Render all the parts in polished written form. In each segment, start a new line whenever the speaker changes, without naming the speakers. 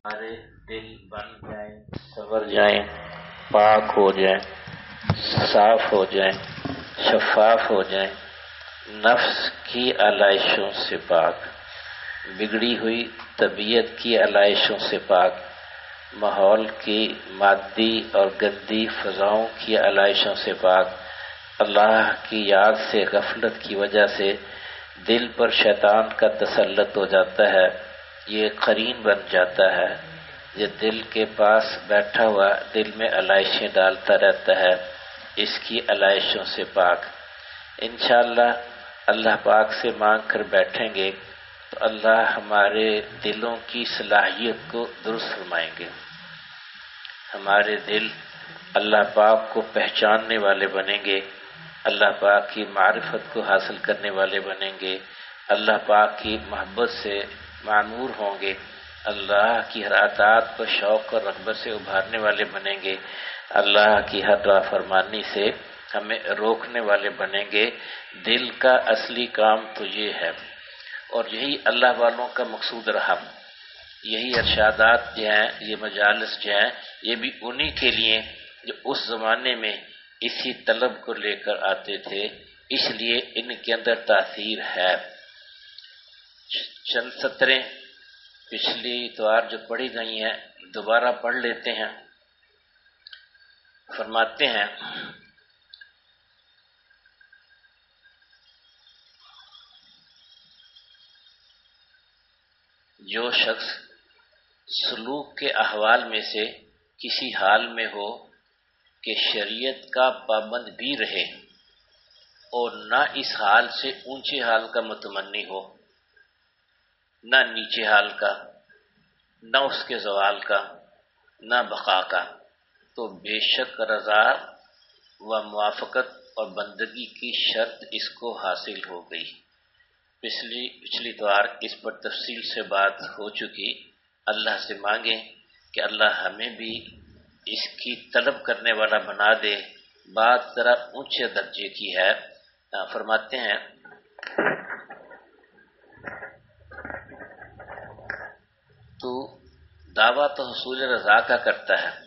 ہمارے دل بن جائیں، سنور جائیں، پاک ہو جائیں، صاف ہو جائیں، شفاف ہو جائیں، نفس کی علائشوں سے پاک، بگڑی ہوئی طبیعت کی علائشوں سے پاک، ماحول کی مادی اور گندی فضاؤں کی علائشوں سے پاک، اللہ کی یاد سے غفلت کی وجہ سے دل پر شیطان کا تسلط ہو جاتا ہے، یہ قرین بن جاتا ہے، یہ دل کے پاس بیٹھا ہوا دل میں علائشیں ڈالتا رہتا ہے، اس کی علائشوں سے پاک۔ انشاءاللہ اللہ پاک سے مانگ کر بیٹھیں گے تو اللہ ہمارے دلوں کی صلاحیت کو درست فرمائیں گے، ہمارے دل اللہ پاک کو پہچاننے والے بنیں گے، اللہ پاک کی معرفت کو حاصل کرنے والے بنیں گے، اللہ پاک کی محبت سے معمور ہوں گے، اللہ کی ہر اطاعت پر شوق اور رغبت سے ابھارنے والے بنیں گے، اللہ کی ہر نافرمانی سے ہمیں روکنے والے بنیں گے۔ دل کا اصلی کام تو یہ ہے، اور یہی اللہ والوں کا مقصود رہا، یہی ارشادات جو ہیں، یہ مجالس جو ہیں، یہ بھی انہی کے لیے جو اس زمانے میں اسی طلب کو لے کر آتے تھے، اس لیے ان کے اندر تاثیر ہے۔ چند سطریں پچھلی اتوار جو پڑھی گئی ہیں دوبارہ پڑھ لیتے ہیں۔ فرماتے ہیں جو شخص سلوک کے احوال میں سے کسی حال میں ہو کہ شریعت کا پابند بھی رہے اور نہ اس حال سے اونچے حال کا متمنی ہو، نہ نیچے حال کا، نہ اس کے زوال کا، نہ بقا کا، تو بے شک رضا و موافقت اور بندگی کی شرط اس کو حاصل ہو گئی۔ پچھلی اتوار اس پر تفصیل سے بات ہو چکی۔ اللہ سے مانگیں کہ اللہ ہمیں بھی اس کی طلب کرنے والا بنا دے۔ بات ذرا اونچے درجے کی ہے۔ فرماتے ہیں تو دعویٰ تو حصول رضا کا کرتا ہے،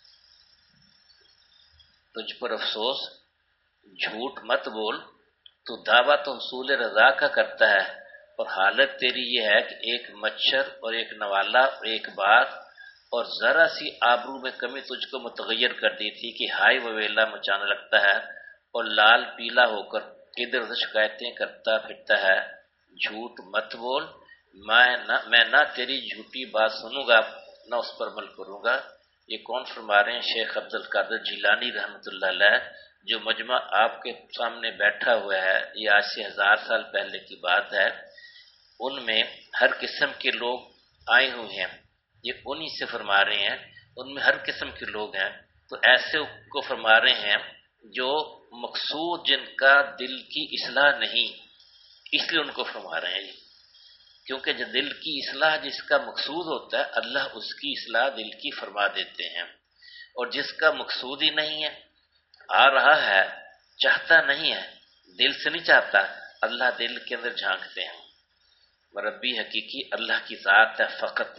تجھ پر افسوس جھوٹ مت بول، تو دعویٰ تو حصول رضا کا کرتا ہے، اور حالت تیری یہ ہے کہ ایک مچھر اور ایک نوالا اور ایک بات اور ذرا سی آبرو میں کمی تجھ کو متغیر کر دی تھی کہ ہائے وویلا مچانے لگتا ہے اور لال پیلا ہو کر ادھر ادھر شکایتیں کرتا پھرتا ہے۔ جھوٹ مت بول، میں نہ تیری جھوٹی بات سنوں گا نہ اس پر عمل کروں گا۔ یہ کون فرما رہے ہیں؟ شیخ عبد القادر جیلانی رحمۃ اللہ علیہ، جو مجمع آپ کے سامنے بیٹھا ہوا ہے، یہ آج سے 1000 سال پہلے کی بات ہے۔ ان میں ہر قسم کے لوگ آئے ہوئے ہیں، یہ انہی سے فرما رہے ہیں، ان میں ہر قسم کے لوگ ہیں، تو ایسے کو فرما رہے ہیں جو مقصود جن کا دل کی اصلاح نہیں، اس لیے ان کو فرما رہے ہیں، کیونکہ جو دل کی اصلاح جس کا مقصود ہوتا ہے اللہ اس کی اصلاح دل کی فرما دیتے ہیں، اور جس کا مقصود ہی نہیں ہے، آ رہا ہے چاہتا نہیں ہے، دل سے نہیں چاہتا، اللہ دل کے اندر جھانکتے ہیں۔ مربی حقیقی اللہ کی ذات ہے فقط،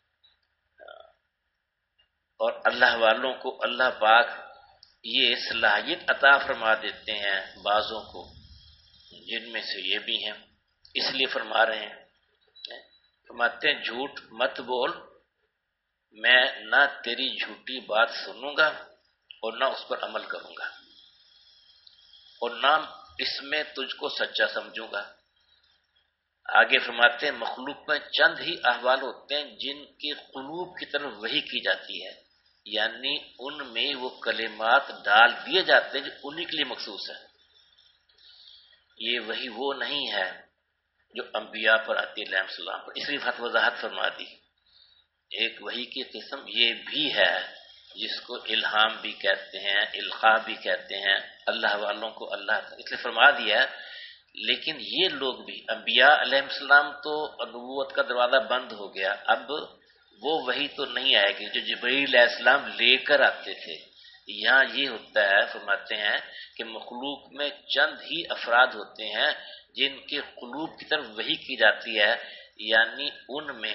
اور اللہ والوں کو اللہ پاک یہ صلاحیت عطا فرما دیتے ہیں، بعضوں کو، جن میں سے یہ بھی ہیں، اس لیے فرما رہے ہیں، فرماتے ہیں جھوٹ مت بول، میں نہ تیری جھوٹی بات سنوں گا اور نہ اس پر عمل کروں گا، اور نہ اس میں تجھ کو سچا سمجھوں گا۔ آگے فرماتے ہیں مخلوق میں چند ہی احوال ہوتے ہیں جن کے قلوب کی طرف وحی کی جاتی ہے، یعنی ان میں وہ کلمات ڈال دیے جاتے ہیں جو انہی کے لیے مخصوص ہے۔ یہ وحی وہ نہیں ہے جو انبیاء پر آتی ہے علیہ السلام پر، اس لیے وضاحت فرما دی۔ ایک وحی کی قسم یہ بھی ہے جس کو الہام بھی کہتے ہیں، القاء بھی کہتے ہیں، اللہ والوں کو اللہ اس لیے فرما دیا ہے۔ لیکن یہ لوگ بھی، انبیاء علیہ السلام تو نبوت کا دروازہ بند ہو گیا، اب وہ وحی تو نہیں آئے گی جو جبرائیل علیہ السلام لے کر آتے تھے۔ یہاں یہ ہوتا ہے، فرماتے ہیں کہ مخلوق میں چند ہی افراد ہوتے ہیں جن کے قلوب کی طرف وحی کی جاتی ہے، یعنی ان میں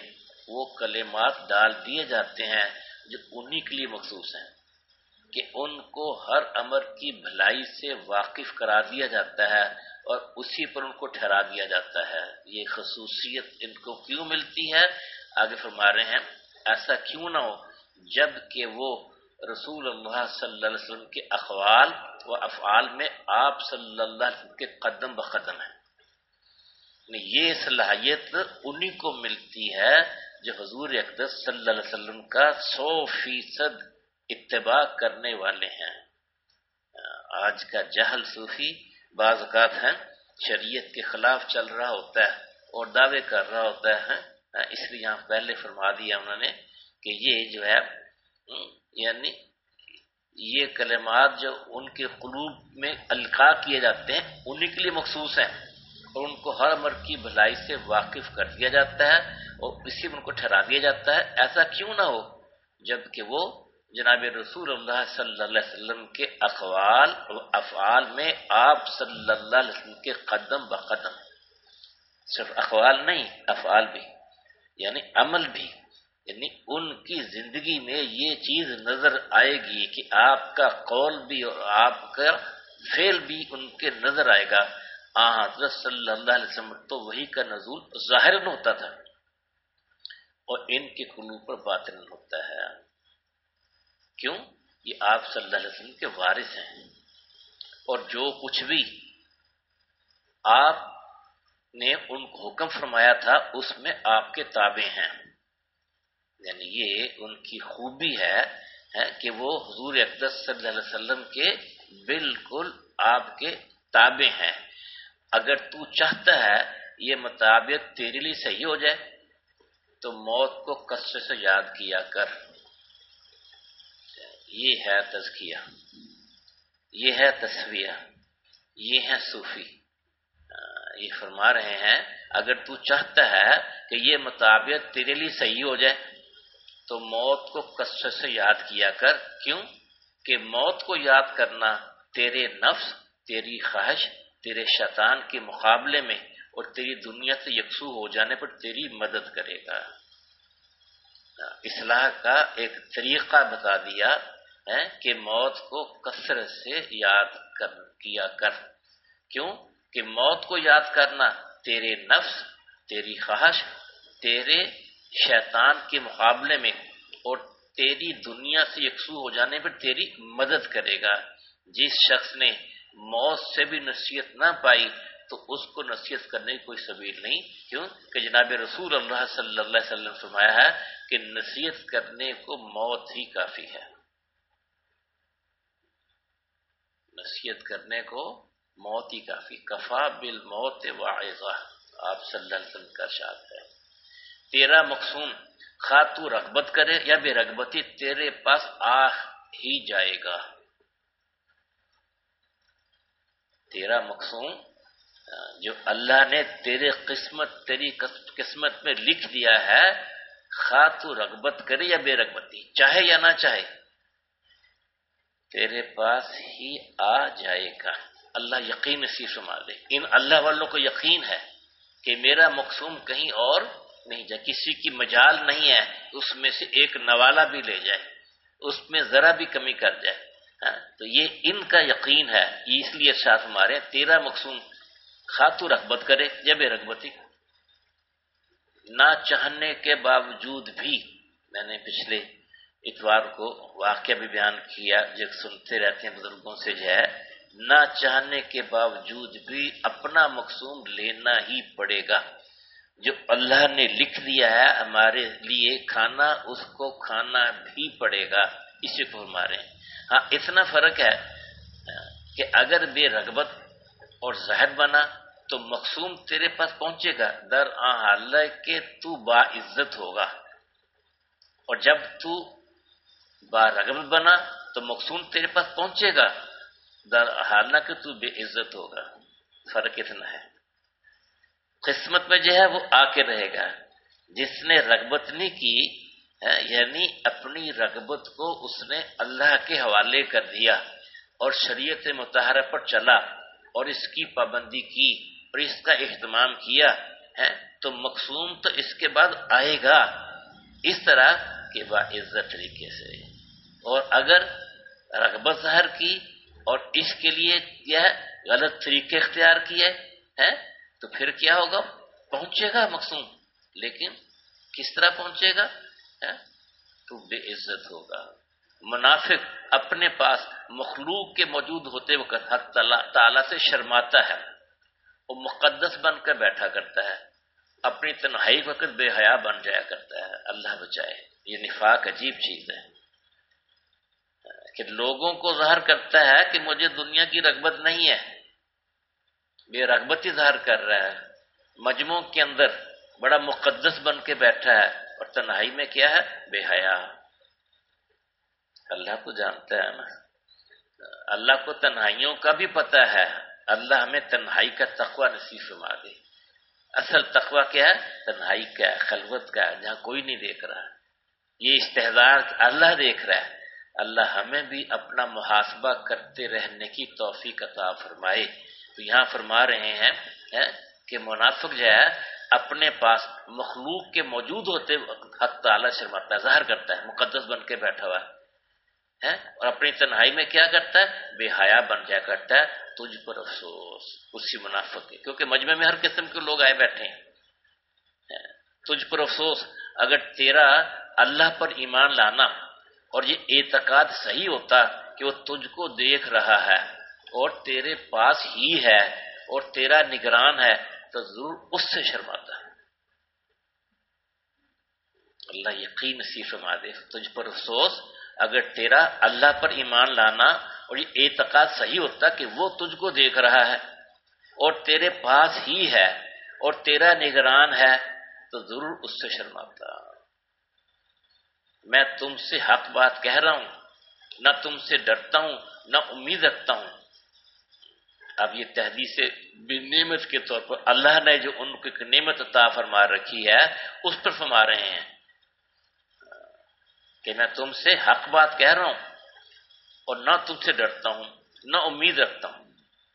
وہ کلمات ڈال دیے جاتے ہیں جو انہی کے لیے مخصوص ہیں، کہ ان کو ہر امر کی بھلائی سے واقف کرا دیا جاتا ہے اور اسی پر ان کو ٹھہرا دیا جاتا ہے۔ یہ خصوصیت ان کو کیوں ملتی ہے؟ آگے فرما رہے ہیں ایسا کیوں نہ ہو جب کہ وہ رسول اللہ صلی اللہ علیہ وسلم کے اقوال و افعال میں آپ صلی اللہ علیہ وسلم کے قدم بقدم ہیں۔ یہ صلاحیت انہی کو ملتی ہے جو حضور اقدس صلی اللہ علیہ وسلم کا 100% اتباع کرنے والے ہیں۔ آج کا جہل صوفی بعض اوقات ہیں شریعت کے خلاف چل رہا ہوتا ہے اور دعوے کر رہا ہوتا ہے، اس لیے یہاں پہلے فرما دیا انہوں نے کہ یہ جو ہے یعنی یہ کلمات جو ان کے قلوب میں القاء کیے جاتے ہیں انہی کے لیے مخصوص ہیں اور ان کو ہر امر کی بھلائی سے واقف کر دیا جاتا ہے اور اسی میں ان کو ٹھہرا دیا جاتا ہے۔ ایسا کیوں نہ ہو جب کہ وہ جناب رسول اللہ صلی اللہ علیہ وسلم کے اقوال و افعال میں آپ صلی اللہ علیہ وسلم کے قدم بقدم، صرف اقوال نہیں افعال بھی یعنی عمل بھی، یعنی ان کی زندگی میں یہ چیز نظر آئے گی کہ آپ کا قول بھی اور آپ کا فعل بھی ان کے نظر آئے گا۔ حضرت صلی اللہ علیہ وسلم تو وحی کا نزول ظاہراً ہوتا تھا اور ان کے قلوب پر باطناً ہوتا ہے۔ کیوں؟ یہ آپ صلی اللہ علیہ وسلم کے وارث ہیں اور جو کچھ بھی آپ نے ان کو حکم فرمایا تھا اس میں آپ کے تابع ہیں، یعنی یہ ان کی خوبی ہے کہ وہ حضور اقدس صلی اللہ علیہ وسلم کے بالکل آپ کے تابع ہیں۔ اگر تو چاہتا ہے یہ مطابق تیرے لیے صحیح ہو جائے تو موت کو کثرت سے یاد کیا کر۔ یہ ہے تزکیہ، یہ ہے تسویہ، یہ ہے صوفی۔ یہ فرما رہے ہیں اگر تو چاہتا ہے کہ یہ مطابق تیرے لیے صحیح ہو جائے تو موت کو کثرت سے یاد کیا کر۔ کیوں کہ موت کو یاد کرنا تیرے نفس، تیری خواہش، تیرے شیطان کے مقابلے میں اور تیری دنیا سے یکسو ہو جانے پر تیری مدد کرے گا۔ اصلاح کا ایک طریقہ بتا دیا ہے کہ موت کو کثرت سے یاد کیا کر۔ کیوں کہ موت کو یاد کرنا تیرے نفس، تیری خواہش، تیرے شیطان کے مقابلے میں اور تیری دنیا سے یکسو ہو جانے پر تیری مدد کرے گا۔ جس شخص نے موت سے بھی نصیحت نہ پائی تو اس کو نصیحت کرنے کی کوئی سبیل نہیں۔ کیوں کہ جناب رسول اللہ صلی اللہ علیہ وسلم فرمایا ہے کہ نصیحت کرنے کو موت ہی کافی ہے، نصیحت کرنے کو موت ہی کافی، کفا بالموت واعظہ، آپ صلی اللہ علیہ وسلم کا ارشاد ہے۔ تیرا مقصود خواہ تو رغبت کرے یا بے رغبتی تیرے پاس آ ہی جائے گا۔ تیرا مقصود جو اللہ نے تیری قسمت میں لکھ دیا ہے، خواہ تو رغبت کرے یا بے رغبتی، چاہے یا نہ چاہے، تیرے پاس ہی آ جائے گا۔ اللہ یقین نصیب فرما دے۔ ان اللہ والوں کو یقین ہے کہ میرا مقصود کہیں اور نہیں جائے، کسی کی مجال نہیں ہے اس میں سے ایک نوالا بھی لے جائے، اس میں ذرا بھی کمی کر جائے۔ تو یہ ان کا یقین ہے، اس لیے ارشاد ہمارے تیرا مقصود خواہ تو رغبت کرے یا بے رغبتی، نہ چاہنے کے باوجود بھی۔ میں نے پچھلے اتوار کو واقعہ بھی بیان کیا جو سنتے رہتے ہیں بزرگوں سے، جو ہے نہ چاہنے کے باوجود بھی اپنا مقصود لینا ہی پڑے گا۔ جو اللہ نے لکھ دیا ہے ہمارے لیے کھانا، اس کو کھانا بھی پڑے گا، اسی کو ہمارے۔ ہاں اتنا فرق ہے کہ اگر بے رغبت اور زاہد بنا تو مقصود تیرے پاس پہنچے گا در حالت کہ تو با عزت ہوگا، اور جب تو با رغبت بنا تو مقصود تیرے پاس پہنچے گا در حالت کہ تو بے عزت ہوگا۔ فرق اتنا ہے، قسمت میں جو ہے وہ آ کے رہے گا۔ جس نے رغبت نہیں کی یعنی اپنی رغبت کو اس نے اللہ کے حوالے کر دیا اور شریعت مطہرہ پر چلا اور اس کی پابندی کی اور اس کا اہتمام کیا ہے تو مقصود تو اس کے بعد آئے گا، اس طرح کہ باعزت طریقے سے. اور اگر رغبت ظاہر کی اور اس کے لیے کیا ہے غلط طریقے اختیار کیے ہیں تو پھر کیا ہوگا؟ پہنچے گا مقصود، لیکن کس طرح پہنچے گا؟ تو بے عزت ہوگا. منافق اپنے پاس مخلوق کے موجود ہوتے وقت حق تعالیٰ سے شرماتا ہے، وہ مقدس بن کر بیٹھا کرتا ہے، اپنی تنہائی وقت بے حیا بن جایا کرتا ہے. اللہ بچائے. یہ نفاق عجیب چیز ہے کہ لوگوں کو ظاہر کرتا ہے کہ مجھے دنیا کی رغبت نہیں ہے، بے رغبتی ظاہر کر رہا ہے، مجموع کے اندر بڑا مقدس بن کے بیٹھا ہے اور تنہائی میں کیا ہے؟ بے حیا. اللہ کو جانتا ہے نا، اللہ کو تنہائیوں کا بھی پتہ ہے. اللہ ہمیں تنہائی کا تقوی نصیب فرما دے. اصل تقوی کیا ہے؟ تنہائی کا ہے، خلوت کا ہے، جہاں کوئی نہیں دیکھ رہا. یہ استحضار اللہ دیکھ رہا ہے. اللہ ہمیں بھی اپنا محاسبہ کرتے رہنے کی توفیق عطا فرمائے. تو یہاں فرما رہے ہیں کہ منافق جو ہے اپنے پاس مخلوق کے موجود ہوتے حق تعالیٰ شرماتا ہے، ظاہر کرتا ہے، مقدس بن کے بیٹھا ہوا ہے، اور اپنی تنہائی میں کیا کرتا ہے؟ بے حیا بن جایا کرتا ہے. تجھ پر افسوس اسی منافق کے، کیونکہ مجمع میں ہر قسم کے لوگ آئے بیٹھے ہیں. تجھ پر افسوس اگر تیرا اللہ پر ایمان لانا اور یہ اعتقاد صحیح ہوتا کہ وہ تجھ کو دیکھ رہا ہے اور تیرے پاس ہی ہے اور تیرا نگران ہے تو ضرور اس سے شرماتا ہے. اللہ یقین نصیب فرما دے. تجھ پر افسوس اگر تیرا اللہ پر ایمان لانا اور یہ اعتقاد صحیح ہوتا کہ وہ تجھ کو دیکھ رہا ہے اور تیرے پاس ہی ہے اور تیرا نگران ہے تو ضرور اس سے شرماتا. میں تم سے حق بات کہہ رہا ہوں، نہ تم سے ڈرتا ہوں نہ امید رکھتا ہوں. اب یہ تحدیث نعمت کے طور پر اللہ نے جو ان کو نعمت عطا فرما رکھی ہے اس پر فرما رہے ہیں کہ میں تم سے حق بات کہہ رہا ہوں اور نہ تم سے ڈرتا ہوں نہ امید رکھتا ہوں.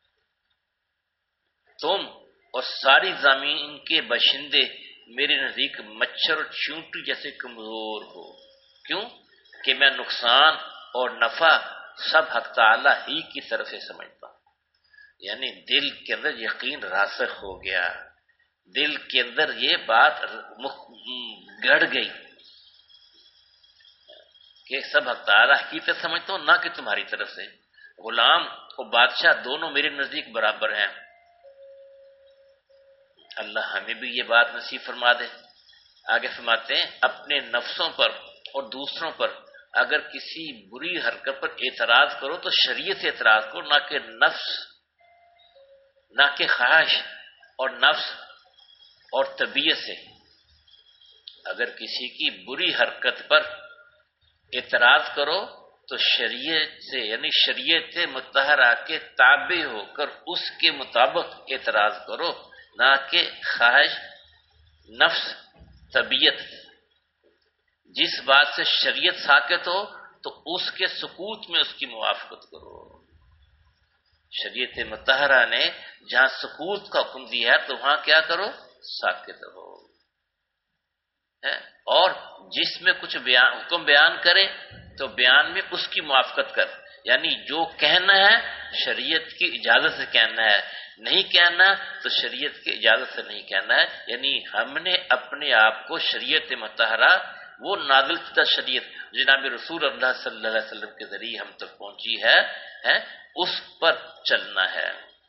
تم اور ساری زمین کے باشندے میرے نزدیک مچھر اور چونٹی جیسے کمزور ہو. کیوں؟ کہ میں نقصان اور نفع سب حق تعالیٰ ہی کی طرف سے سمجھتا ہوں. یعنی دل کے اندر یقین راسخ ہو گیا، دل کے اندر یہ بات گڑ گئی کہ سب حق تعالیٰ کی طرف سمجھتا ہوں، نہ کہ تمہاری طرف سے. غلام اور بادشاہ دونوں میرے نزدیک برابر ہیں. اللہ ہمیں بھی یہ بات نصیب فرما دے. آگے فرماتے ہیں اپنے نفسوں پر اور دوسروں پر اگر کسی بری حرکت پر اعتراض کرو تو شریعت سے اعتراض کرو، نہ کہ نفس، نہ کہ خواہش اور نفس اور طبیعت سے. اگر کسی کی بری حرکت پر اعتراض کرو تو شریعت سے یعنی شریعت مطہرہ کے تابع ہو کر اس کے مطابق اعتراض کرو، نہ کہ خواہش، نفس، طبیعت. جس بات سے شریعت ساکت ہو تو اس کے سکوت میں اس کی موافقت کرو. شریعت مطہرہ نے جہاں سکوت کا حکم دیا ہے تو وہاں کیا کرو؟ ساکت رہو. اور جس میں کچھ حکم بیان کرے تو بیان میں اس کی موافقت کر. یعنی جو کہنا ہے شریعت کی اجازت سے کہنا ہے، نہیں کہنا تو شریعت کی اجازت سے نہیں کہنا ہے. یعنی ہم نے اپنے آپ کو شریعت مطہرہ، وہ نازل شدہ شریعت جناب رسول اللہ صلی اللہ علیہ وسلم کے ذریعے ہم تک پہنچی ہے اس پر چلنا ہے.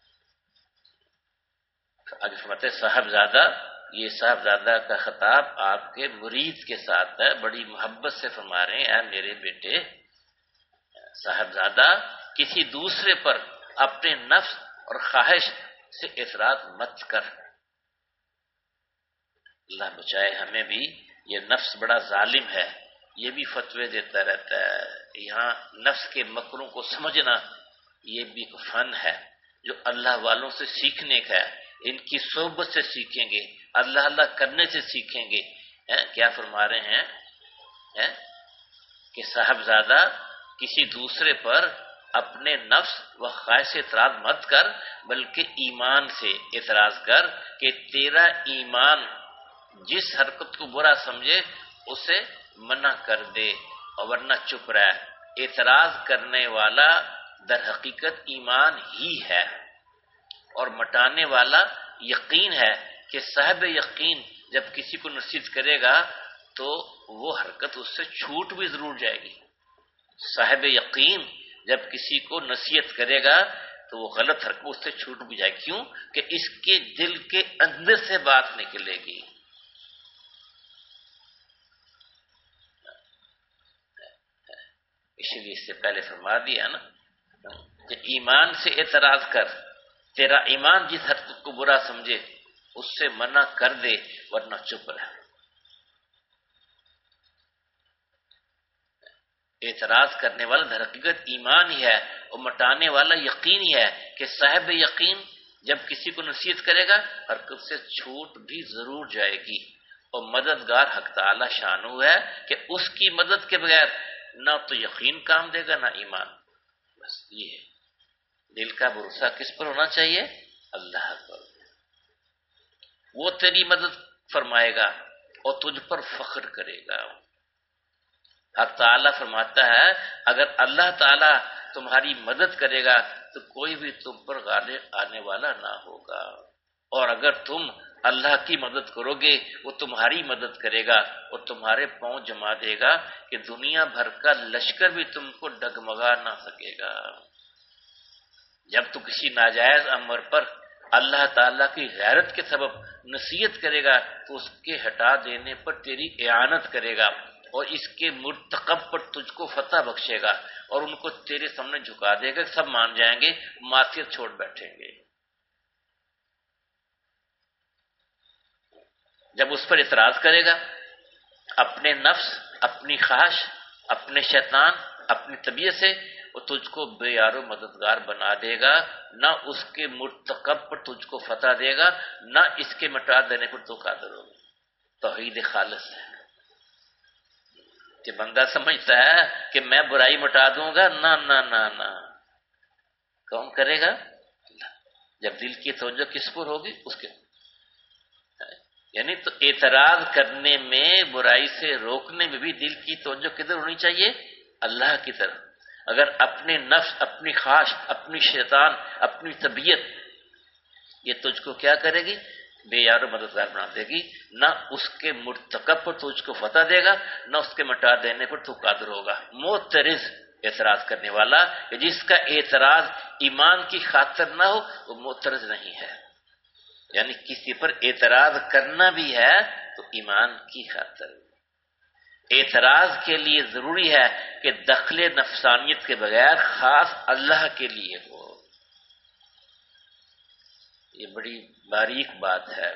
آگے فرماتے صاحبزادہ، یہ صاحبزادہ کا خطاب آپ کے مرید کے ساتھ ہے، بڑی محبت سے فرما رہے ہیں اے میرے بیٹے صاحبزادہ کسی دوسرے پر اپنے نفس اور خواہش سے اعتراض مت کر. اللہ بچائے ہمیں بھی. یہ نفس بڑا ظالم ہے، یہ بھی فتوے دیتا رہتا ہے. یہاں نفس کے مکروں کو سمجھنا یہ بھی ایک فن ہے جو اللہ والوں سے سیکھنے کا ہے. ان کی صحبت سے سیکھیں گے، اللہ اللہ کرنے سے سیکھیں گے. کیا فرما رہے ہیں کہ صاحبزادہ کسی دوسرے پر اپنے نفس و خواہش سے اعتراض مت کر، بلکہ ایمان سے اعتراض کر کہ تیرا ایمان جس حرکت کو برا سمجھے اسے منع کر دے اور ورنہ چپ رہے۔ اعتراض کرنے والا در حقیقت ایمان ہی ہے، اور مٹانے والا یقین ہے کہ صاحب یقین جب کسی کو نصیحت کرے گا تو وہ حرکت اس سے چھوٹ بھی ضرور جائے گی۔ صاحب یقین جب کسی کو نصیحت کرے گا تو وہ غلط حرکت اس سے چھوٹ بھی جائے گی، کیوں کہ اس کے دل کے اندر سے بات نکلے گی۔ اس لیے اس سے پہلے فرما دیا نا کہ ایمان سے اعتراض کر، تیرا ایمان جس حرکت کو برا سمجھے اس سے منع کر دے ورنہ چپ رہ۔ اعتراض کرنے والا در حقیقت ایمان ہی ہے، اور مٹانے والا یقین ہی ہے کہ صاحب یقین جب کسی کو نصیحت کرے گا حرکت سے چھوٹ بھی ضرور جائے گی، اور مددگار حق تعالی شانو ہے کہ اس کی مدد کے بغیر نہ تو یقین کام دے گا نہ ایمان۔ بس یہ ہے، دل کا بھروسہ کس پر ہونا چاہیے؟ اللہ پر۔ وہ تیری مدد فرمائے گا اور تجھ پر فخر کرے گا۔ حق تعالیٰ فرماتا ہے اگر اللہ تعالیٰ تمہاری مدد کرے گا تو کوئی بھی تم پر غالب آنے والا نہ ہوگا، اور اگر تم اللہ کی مدد کرو گے وہ تمہاری مدد کرے گا اور تمہارے پاؤں جما دے گا کہ دنیا بھر کا لشکر بھی تم کو ڈگمگا نہ سکے گا۔ جب تو کسی ناجائز امر پر اللہ تعالیٰ کی غیرت کے سبب نصیحت کرے گا تو اس کے ہٹا دینے پر تیری اعانت کرے گا، اور اس کے مرتکب پر تجھ کو فتح بخشے گا، اور ان کو تیرے سامنے جھکا دے گا، سب مان جائیں گے، معصیت چھوڑ بیٹھیں گے۔ جب اس پر اعتراض کرے گا اپنے نفس، اپنی خواہش، اپنے شیطان، اپنی طبیعت سے، وہ تجھ کو بے یار و مددگار بنا دے گا، نہ اس کے مرتکب پر تجھ کو فتح دے گا، نہ اس کے مٹا دینے پر تو قادر ہوگا۔ توحید خالص ہے کہ بندہ سمجھتا ہے کہ میں برائی مٹا دوں گا، نہ نہ نہ نہ، کون کرے گا؟ اللہ۔ جب دل کی توجہ کس پر ہوگی اس کے، یعنی تو اعتراض کرنے میں، برائی سے روکنے میں بھی دل کی توجہ کدھر ہونی چاہیے؟ اللہ کی طرف۔ اگر اپنے نفس، اپنی خواہش، اپنی شیطان، اپنی طبیعت یہ تجھ کو کیا کرے گی؟ بے یار و مددگار بنا دے گی، نہ اس کے مرتکب پر تجھ کو فتح دے گا، نہ اس کے مٹا دینے پر تو قادر ہوگا۔ معترض اعتراض کرنے والا کہ جس کا اعتراض ایمان کی خاطر نہ ہو وہ معترض نہیں ہے، یعنی کسی پر اعتراض کرنا بھی ہے تو ایمان کی خاطر۔ اعتراض کے لیے ضروری ہے کہ دخل نفسانیت کے بغیر خاص اللہ کے لیے ہو۔ یہ بڑی باریک بات ہے۔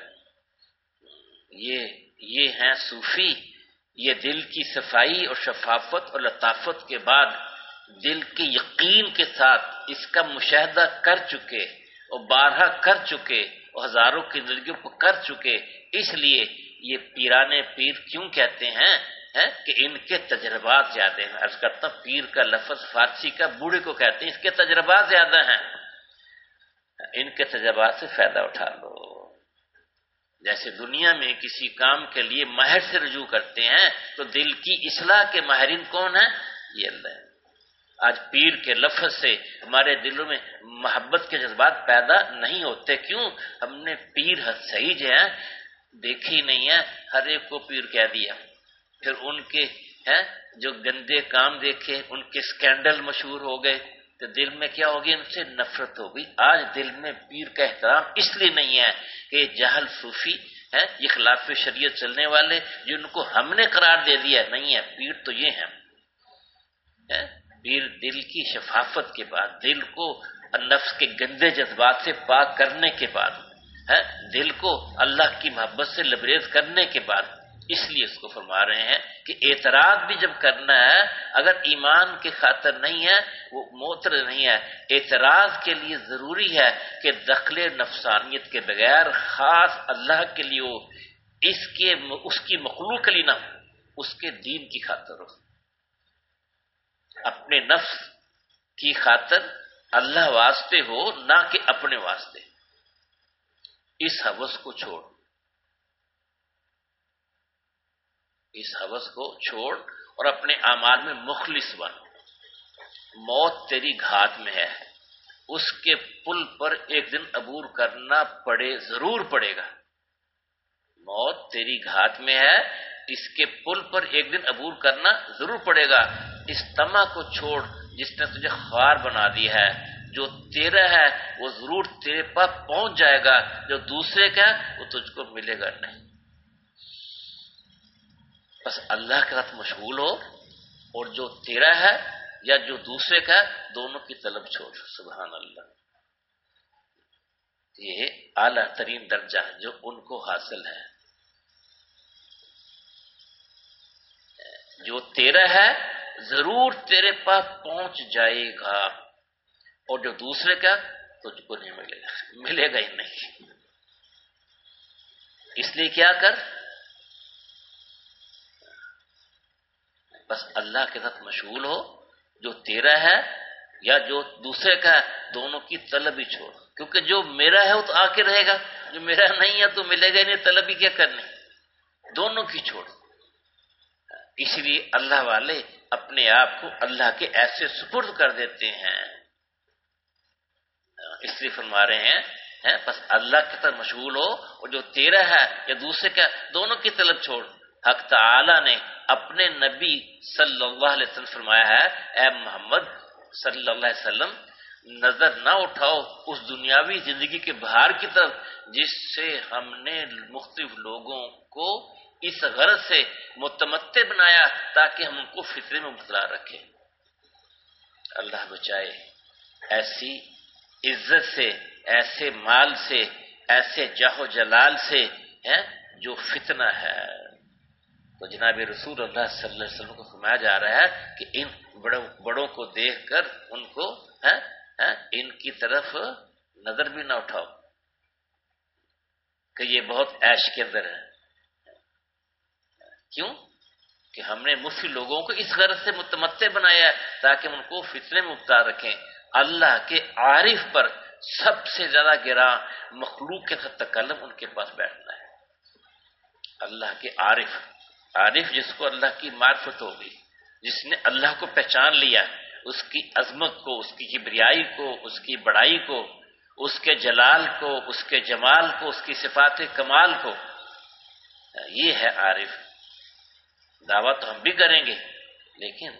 یہ ہیں صوفی، یہ دل کی صفائی اور شفافت اور لطافت کے بعد دل کے یقین کے ساتھ اس کا مشاہدہ کر چکے اور بارہا کر چکے اور ہزاروں کی زندگیوں کو کر چکے۔ اس لیے یہ پیرانے پیر کیوں کہتے ہیں کہ ان کے تجربات زیادہ ہیں۔ عرض کرتا ہوں پیر کا لفظ فارسی کا بوڑھے کو کہتے ہیں، اس کے تجربات زیادہ ہیں، ان کے تجربات سے فائدہ اٹھا لو۔ جیسے دنیا میں کسی کام کے لیے ماہر سے رجوع کرتے ہیں تو دل کی اصلاح کے ماہرین کون ہیں؟ یہ اللہ ہے۔ آج پیر کے لفظ سے ہمارے دلوں میں محبت کے جذبات پیدا نہیں ہوتے، کیوں؟ ہم نے پیر صحیح جو ہے دیکھی نہیں ہے، ہر ایک کو پیر کہہ دیا، پھر ان کے جو گندے کام دیکھے، ان کے سکینڈل مشہور ہو گئے تو دل میں کیا ہوگی؟ ان سے نفرت ہوگی۔ آج دل میں پیر کا احترام اس لیے نہیں ہے کہ جاہل صوفی ہیں، یہ خلاف شریعت چلنے والے جن کو ہم نے قرار دے دیا، نہیں ہے۔ پیر تو یہ ہیں، پیر دل کی شفافت کے بعد، دل کو نفس کے گندے جذبات سے پاک کرنے کے بعد، دل کو اللہ کی محبت سے لبریز کرنے کے بعد، اس لیے اس کو فرما رہے ہیں کہ اعتراض بھی جب کرنا ہے اگر ایمان کی خاطر نہیں ہے وہ معترض نہیں ہے۔ اعتراض کے لیے ضروری ہے کہ دخل نفسانیت کے بغیر خاص اللہ کے لیے ہو، اس کی مخلوق کے لیے نہ ہو، اس کے دین کی خاطر ہو، اپنے نفس کی خاطر اللہ واسطے ہو، نہ کہ اپنے واسطے۔ اس ہوس کو چھوڑ، اس ہوس کو چھوڑ اور اپنے اعمال میں مخلص بن. موت تیری گھات میں ہے، اس کے پل پر ایک دن عبور کرنا ضرور پڑے گا. موت تیری گھات میں ہے، اس کے پل پر ایک دن عبور کرنا ضرور پڑے گا. اس طمع کو چھوڑ جس نے تجھے خوار بنا دیا ہے. جو تیرا ہے وہ ضرور تیرے پاس پہنچ جائے گا، جو دوسرے کا ہے وہ تجھ کو ملے گا نہیں. بس اللہ کے ساتھ مشغول ہو، اور جو تیرا ہے یا جو دوسرے کا ہے دونوں کی طلب چھوڑ. سبحان اللہ. یہ اعلیٰ ترین درجہ جو ان کو حاصل ہے. جو تیرا ہے ضرور تیرے پاس پہنچ جائے گا، اور جو دوسرے کا تجھ کو نہیں ملے گا ہی نہیں. اس لیے کیا کر، بس اللہ کے ساتھ مشغول ہو. جو تیرا ہے یا جو دوسرے کا ہے دونوں کی طلب ہی چھوڑ. کیونکہ جو میرا ہے وہ تو آ کے رہے گا، جو میرا نہیں ہے تو ملے گا ہی نہیں. طلب ہی کیا کرنی، دونوں کی چھوڑ. اس لیے اللہ والے اپنے آپ کو اللہ کے ایسے سپرد کر دیتے ہیں. اس لیے فرما رہے ہیں بس اللہ کے ساتھ مشغول ہو، اور جو تیرا ہے یا دوسرے کا دونوں کی طلب چھوڑ. حق تعالی نے اپنے نبی صلی اللہ علیہ وسلم فرمایا ہے، اے محمد صلی اللہ علیہ وسلم نظر نہ اٹھاؤ اس دنیاوی زندگی کے بہار کی طرف جس سے ہم نے مختلف لوگوں کو اس غرض سے متمتع بنایا تاکہ ہم ان کو فطرے میں مبتلا رکھیں. اللہ بچائے ایسی عزت سے، ایسے مال سے، ایسے جاہ و جلال سے جو فتنہ ہے. تو جناب رسول اللہ صلی اللہ علیہ وسلم کو فرمایا جا رہا ہے کہ ان بڑوں کو دیکھ کر ان کو ان کی طرف نظر بھی نہ اٹھاؤ کہ یہ بہت عیش کے اندر ہے. کیوں کہ ہم نے مفید لوگوں کو اس غرض سے متمتع بنایا ہے تاکہ ہم ان کو فتنے میں مبتلا رکھیں. اللہ کے عارف پر سب سے زیادہ گراں مخلوق کے ساتھ تکلم ان کے پاس بیٹھنا ہے. اللہ کے عارف جس کو اللہ کی معرفت ہوگی، جس نے اللہ کو پہچان لیا، اس کی عظمت کو، اس کی کبریائی کو، اس کی بڑائی کو، اس کے جلال کو، اس کے جمال کو، اس کی صفات کمال کو، یہ ہے عارف. دعویٰ تو ہم بھی کریں گے لیکن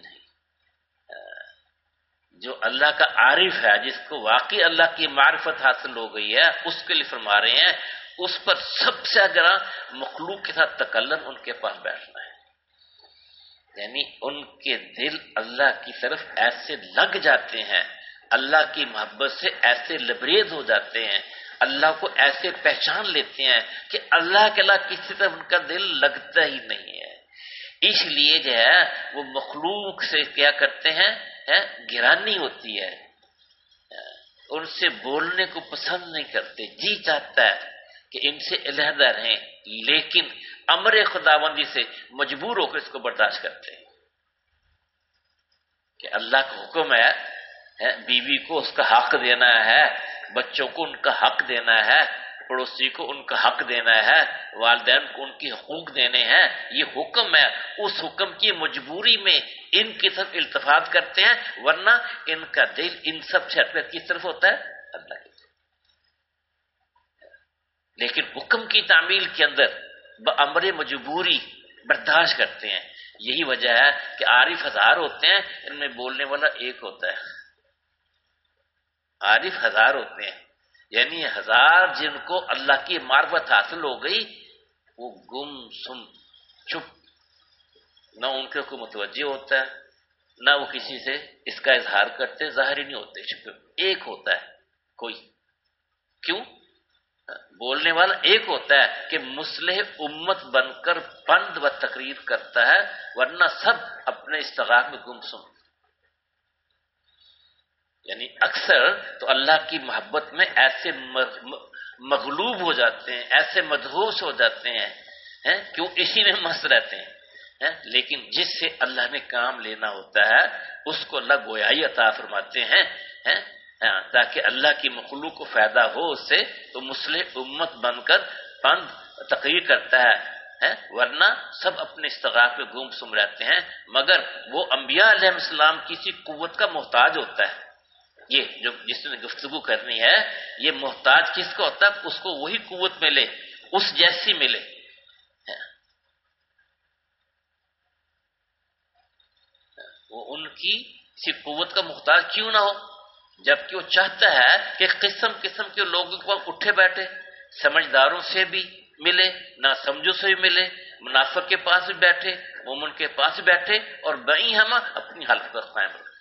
جو اللہ کا عارف ہے، جس کو واقعی اللہ کی معرفت حاصل ہو گئی ہے، اس کے لیے فرما رہے ہیں اس پر سب سے گراں مخلوق کے ساتھ تکلم ان کے پاس بیٹھنا ہے. یعنی ان کے دل اللہ کی طرف ایسے لگ جاتے ہیں، اللہ کی محبت سے ایسے لبریز ہو جاتے ہیں، اللہ کو ایسے پہچان لیتے ہیں کہ اللہ کے علاوہ کسی طرف ان کا دل لگتا ہی نہیں ہے. اس لیے جو ہے وہ مخلوق سے کیا کرتے ہیں، گرانی ہوتی ہے، ان سے بولنے کو پسند نہیں کرتے. جی چاہتا ہے کہ ان سے علیحدہ رہیں، لیکن امر خداوندی سے مجبور ہو کر اس کو برداشت کرتے ہیں کہ اللہ کا حکم ہے بیوی کو اس کا حق دینا ہے، بچوں کو ان کا حق دینا ہے، پڑوسی کو ان کا حق دینا ہے، والدین کو ان کی حقوق دینے ہیں. یہ حکم ہے. اس حکم کی مجبوری میں ان کی طرف التفات کرتے ہیں، ورنہ ان کا دل ان سب سے ہٹ کر کس طرف ہوتا ہے؟ اللہ کی طرف. لیکن حکم کی تعمیل کے اندر بامر مجبوری برداشت کرتے ہیں. یہی وجہ ہے کہ عارف ہزار ہوتے ہیں، ان میں بولنے والا ایک ہوتا ہے. عارف ہزار ہوتے ہیں، یعنی ہزار جن کو اللہ کی معرفت حاصل ہو گئی وہ گم سم چپ، نہ ان کے کوئی متوجہ ہوتا ہے، نہ وہ کسی سے اس کا اظہار کرتے، ظاہر ہی نہیں ہوتے، چپ. ایک ہوتا ہے کوئی. کیوں؟ بولنے والا ایک ہوتا ہے کہ مصلح امت بن کر پند و تقریر کرتا ہے، ورنہ سب اپنے استغاث میں گم سم. یعنی اکثر تو اللہ کی محبت میں ایسے مغلوب ہو جاتے ہیں، ایسے مدہوش ہو جاتے ہیں کیوں اسی میں مست رہتے ہیں. لیکن جس سے اللہ نے کام لینا ہوتا ہے اس کو اللہ گویائی عطا فرماتے ہیں تاکہ اللہ کی مخلوق کو فائدہ ہو اس سے، تو مصلح امت بن کر پند تقریر کرتا ہے. ورنہ سب اپنے استغاث میں گم سم رہتے ہیں، مگر وہ انبیاء علیہ السلام کسی قوت کا محتاج ہوتا ہے. یہ جو جس نے گفتگو کرنی ہے یہ محتاج کس کا ہوتا ہے؟ اس کو وہی قوت ملے، اس جیسی ملے. وہ ان کی کسی قوت کا محتاج کیوں نہ ہو، جبکہ وہ چاہتا ہے کہ قسم قسم کے لوگوں کے پاس اٹھے بیٹھے، سمجھداروں سے بھی ملے، نہ سمجھو سے بھی ملے، منافق کے پاس بھی بیٹھے، مومن کے پاس بھی بیٹھے، اور بئی ہم اپنی حالت پر قائم رکھیں.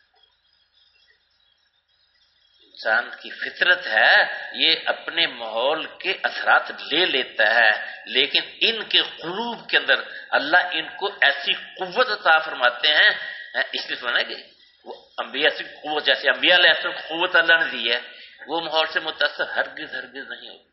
انسان کی فطرت ہے یہ اپنے ماحول کے اثرات لے لیتا ہے، لیکن ان کے قلوب کے اندر اللہ ان کو ایسی قوت عطا فرماتے ہیں. اس لیے سنا کہ وہ انبیاء سے قوت، جیسے انبیاء علیہ السلام کو قوت اللہ نے دی ہے، وہ ماحول سے متاثر ہرگز نہیں ہوتے.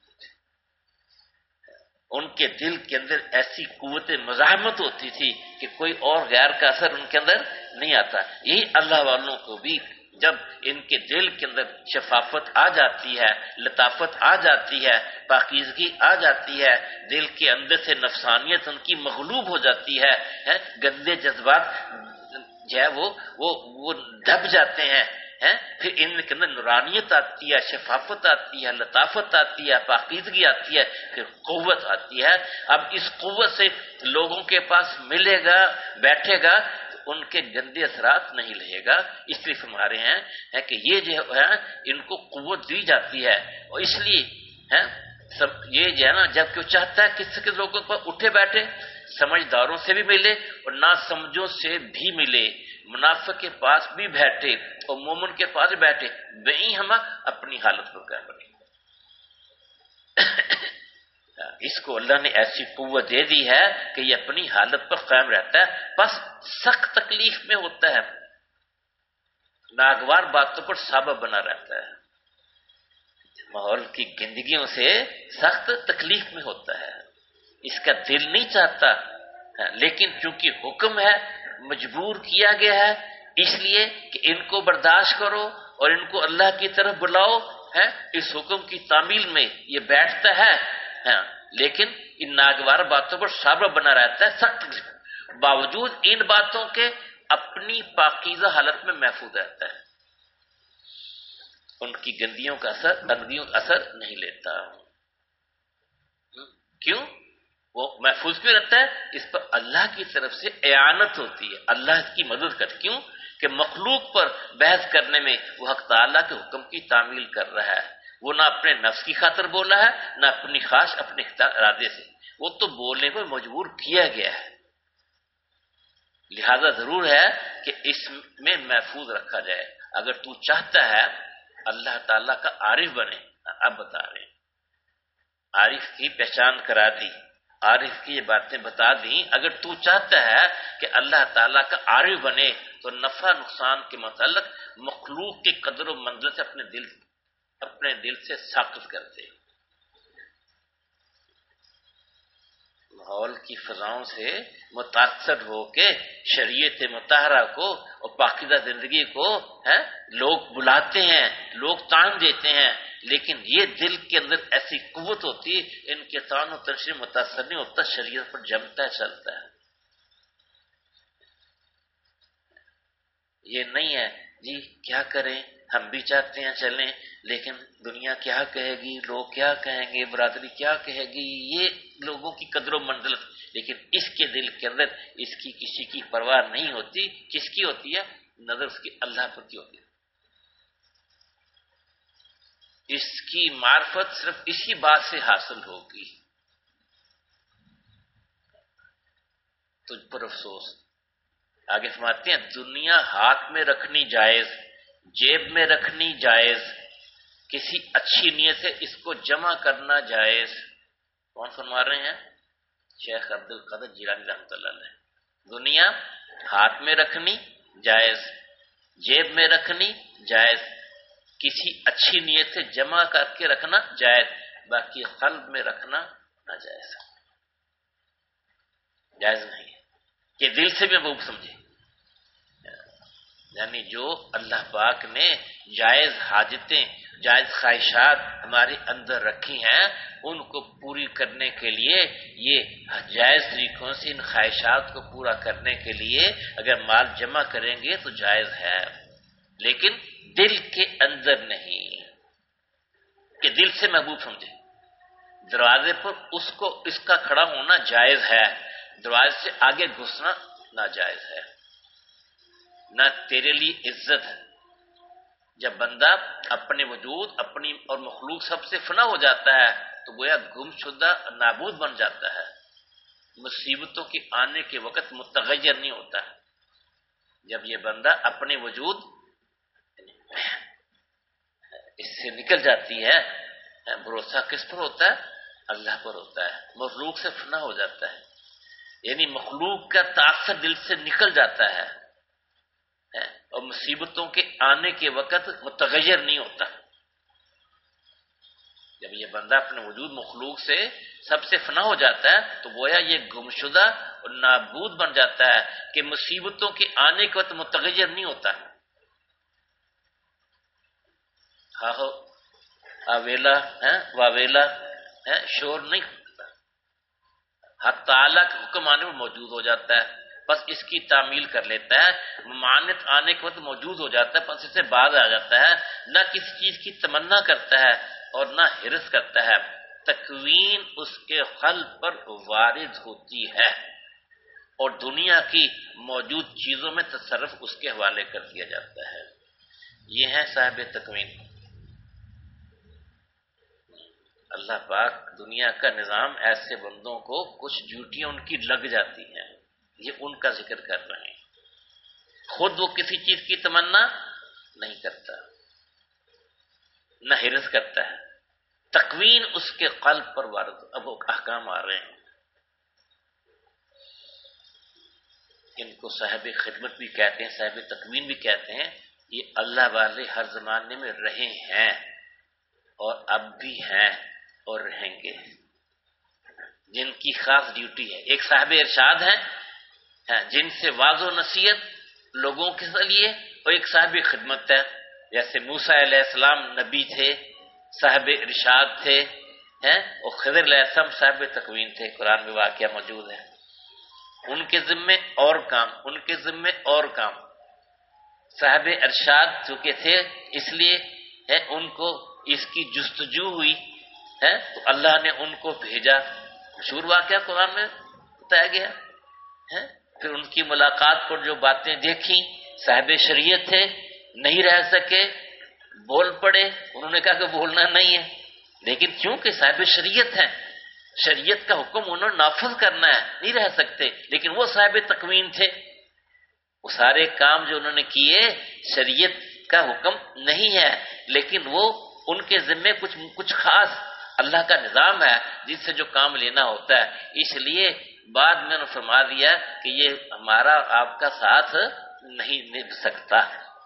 ان کے دل کے اندر ایسی قوت مزاحمت ہوتی تھی کہ کوئی اور غیر کا اثر ان کے اندر نہیں آتا. یہی اللہ والوں کو بھی جب ان کے دل کے اندر شفافت آ جاتی ہے، لطافت آ جاتی ہے، پاکیزگی آ جاتی ہے، دل کے اندر سے نفسانیت ان کی مغلوب ہو جاتی ہے، گندے جذبات جو ہے وہ دب جاتے ہیں، پھر ان کے اندر نورانیت آتی ہے، شفافت آتی ہے، لطافت آتی ہے، پاکیزگی آتی ہے، پھر قوت آتی ہے. اب اس قوت سے لوگوں کے پاس ملے گا، بیٹھے گا، ان کے گندے اثرات نہیں لے گا. اس لیے فرما رہے ہیں کہ یہ جو ہے ان کو قوت دی جاتی ہے، اور اس لیے یہ جو ہے نا جب کہ وہ چاہتا ہے کس کے لوگوں پر اٹھے بیٹھے، سمجھداروں سے بھی ملے اور نہ سمجھوں سے بھی ملے، منافق کے پاس بھی بیٹھے اور مومن کے پاس بھی بیٹھے، وہیں ہم اپنی حالت پر قائم رکھیں. اس کو اللہ نے ایسی قوت دے دی ہے کہ یہ اپنی حالت پر قائم رہتا ہے. بس سخت تکلیف میں ہوتا ہے، ناگوار باتوں پر سبب بنا رہتا ہے، ماحول کی گندگیوں سے سخت تکلیف میں ہوتا ہے، اس کا دل نہیں چاہتا، لیکن چونکہ حکم ہے، مجبور کیا گیا ہے، اس لیے کہ ان کو برداشت کرو اور ان کو اللہ کی طرف بلاؤ. اس حکم کی تعمیل میں یہ بیٹھتا ہے، لیکن ان ناگوار باتوں پر صابر بنا رہتا ہے، سخت باوجود ان باتوں کے اپنی پاکیزہ حالت میں محفوظ رہتا ہے، ان کی گندگیوں کا اثر نہیں لیتا. کیوں وہ محفوظ کیوں رہتا ہے؟ اس پر اللہ کی طرف سے اعانت ہوتی ہے، اللہ کی مدد کرتی. کیوں کہ مخلوق پر بحث کرنے میں وہ حق تعالیٰ کے حکم کی تعمیل کر رہا ہے. وہ نہ اپنے نفس کی خاطر بولا ہے، نہ اپنی خواہش، اپنے ارادے سے، وہ تو بولنے پر مجبور کیا گیا ہے. لہذا ضرور ہے کہ اس میں محفوظ رکھا جائے. اگر تو چاہتا ہے اللہ تعالیٰ کا عارف بنے، اب بتا رہے ہیں، عارف کی پہچان کرا دی، عارف کی یہ باتیں بتا دیں. اگر تو چاہتا ہے کہ اللہ تعالیٰ کا عارف بنے تو نفع نقصان کے متعلق مخلوق کے قدر و منزل سے اپنے دل سے ثاقب کر دے. ماحول کی فضاؤں سے متاثر ہو کے شریعت مطہرہ کو اور پاکیزہ زندگی کو لوگ بلاتے ہیں، لوگ تان دیتے ہیں، لیکن یہ دل کے اندر ایسی قوت ہوتی ہے ان کے تان و تنشر متاثر نہیں ہوتا، شریعت پر جمتا ہے، چلتا ہے. یہ نہیں ہے جی کیا کریں، ہم بھی چاہتے ہیں چلیں، لیکن دنیا کیا کہے گی، لوگ کیا کہیں گے، برادری کیا کہے گی، یہ لوگوں کی قدر و منزلت. لیکن اس کے دل کے اندر اس کی کسی کی پرواہ نہیں ہوتی. کس کی ہوتی ہے؟ نظر اس کی اللہ پر کی ہوتی ہے. اس کی معرفت صرف اسی بات سے حاصل ہوگی. تجھ پر افسوس. آگے فرماتے ہیں دنیا ہاتھ میں رکھنی جائز، جیب میں رکھنی جائز، کسی اچھی نیت سے اس کو جمع کرنا جائز. کون فرما رہے ہیں؟ شیخ عبد القادر جیلانی رحمۃ اللہ علیہ. دنیا ہاتھ میں رکھنی جائز، جیب میں رکھنی جائز، کسی اچھی نیت سے جمع کر کے رکھنا جائز، باقی قلب میں رکھنا ناجائز، جائز نہیں ہے کہ دل سے بھی محبوب سمجھے. یعنی جو اللہ پاک نے جائز حاجتیں جائز خواہشات ہمارے اندر رکھی ہیں ان کو پوری کرنے کے لیے، یہ جائز طریقوں سے ان خواہشات کو پورا کرنے کے لیے اگر مال جمع کریں گے تو جائز ہے، لیکن دل کے اندر نہیں کہ دل سے محبوب سمجھے۔ دروازے پر اس کا کھڑا ہونا جائز ہے، دروازے سے آگے گھسنا ناجائز ہے، نہ تیرے لیے عزت ہے۔ جب بندہ اپنے وجود اپنی اور مخلوق سب سے فنا ہو جاتا ہے تو گویا گم شدہ نابود بن جاتا ہے، مصیبتوں کے آنے کے وقت متغیر نہیں ہوتا۔ جب یہ بندہ اپنے وجود اس سے نکل جاتی ہے، بھروسہ کس پر ہوتا ہے؟ اللہ پر ہوتا ہے، مخلوق سے فنا ہو جاتا ہے، یعنی مخلوق کا تاثر دل سے نکل جاتا ہے اور مصیبتوں کے آنے کے وقت متغیر نہیں ہوتا۔ جب یہ بندہ اپنے وجود مخلوق سے سب سے فنا ہو جاتا ہے تو گویا یہ گمشدہ اور نابود بن جاتا ہے کہ مصیبتوں کے آنے کے وقت متغیر نہیں ہوتا۔ ہاں آویلا واویلا شور نہیں ہوتا، حق تعالیٰ کا حکم آنے میں موجود ہو جاتا ہے، بس اس کی تعمیل کر لیتا ہے، ممانعت آنے کے وقت موجود ہو جاتا ہے، بس اس سے باز آ جاتا ہے، نہ کسی چیز کی تمنا کرتا ہے اور نہ حرص کرتا ہے۔ تکوین اس کے قلب پر وارد ہوتی ہے اور دنیا کی موجود چیزوں میں تصرف اس کے حوالے کر دیا جاتا ہے۔ یہ ہے صاحب تکوین۔ اللہ پاک دنیا کا نظام ایسے بندوں کو کچھ ڈیوٹیاں ان کی لگ جاتی ہیں، یہ ان کا ذکر کر رہے ہیں۔ خود وہ کسی چیز کی تمنا نہیں کرتا، نہ حرص کرتا ہے، تکوین اس کے قلب پر وارد۔ اب وہ احکام آ رہے ہیں، ان کو صاحب خدمت بھی کہتے ہیں، صاحب تکوین بھی کہتے ہیں۔ یہ اللہ والے ہر زمانے میں رہے ہیں اور اب بھی ہیں اور رہیں گے، جن کی خاص ڈیوٹی ہے۔ ایک صاحب ارشاد ہیں جن سے واضح و نصیحت لوگوں کے لیے، اور ایک صاحب خدمت ہے، جیسے موسیٰ علیہ السلام نبی تھے، صاحب ارشاد تھے، اور خضر علیہ السلام صاحب تکوین تھے، قرآن میں واقعہ موجود ہے۔ ان کے ذمے اور کام، ان کے ذمے اور کام۔ صاحب ارشاد چونکہ تھے اس لیے ان کو اس کی جستجو ہوئی تو اللہ نے ان کو بھیجا، مشہور واقعہ قرآن میں بتایا گیا۔ پھر ان کی ملاقات پر جو باتیں دیکھی، صاحب شریعت تھے، نہیں رہ سکے، بول پڑے، انہوں نے کہا کہ بولنا نہیں ہے، لیکن چونکہ صاحب شریعت ہیں، شریعت کا حکم انہوں نے نافذ کرنا ہے، نہیں رہ سکتے، لیکن وہ صاحب تکوین تھے، وہ سارے کام جو انہوں نے کیے شریعت کا حکم نہیں ہے، لیکن وہ ان کے ذمے کچھ خاص اللہ کا نظام ہے جس سے جو کام لینا ہوتا ہے، اس لیے بعد میں انہوں نے فرما دیا کہ یہ ہمارا آپ کا ساتھ نہیں نبھ سکتا،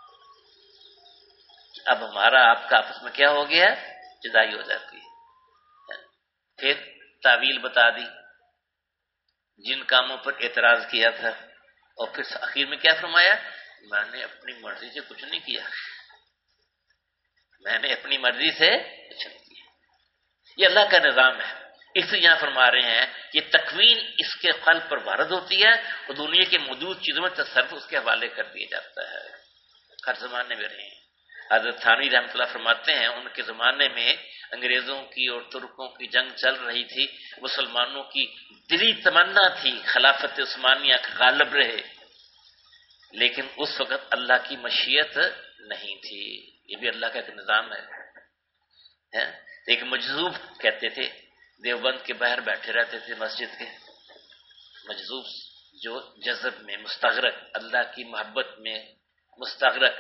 اب ہمارا آپ کا آپس میں کیا ہو گیا، جدائی ہو جاتی ہے۔ پھر تعویل بتا دی، جن کاموں پر اعتراض کیا تھا، اور پھر آخر میں کیا فرمایا، میں نے اپنی مرضی سے کچھ نہیں کیا، میں نے اپنی مرضی سے کچھ نہیں کیا، یہ اللہ کا نظام ہے۔ اس لیے یہاں فرما رہے ہیں کہ تکوین اس کے قلب پر وارد ہوتی ہے اور دنیا کے موجود چیزوں میں تصرف اس کے حوالے کر دیا جاتا ہے، ہر زمانے میں رہے ہیں۔ حضرت تھانوی رحمۃ اللہ فرماتے ہیں ان کے زمانے میں انگریزوں کی اور ترکوں کی جنگ چل رہی تھی، مسلمانوں کی دلی تمنا تھی خلافت عثمانیہ غالب رہے، لیکن اس وقت اللہ کی مشیت نہیں تھی۔ یہ بھی اللہ کا ایک نظام ہے۔ ایک مجذوب کہتے تھے، دیوبند کے باہر بیٹھے رہتے تھے مسجد کے، مجذوب جو جذب میں مستغرق، اللہ کی محبت میں مستغرق،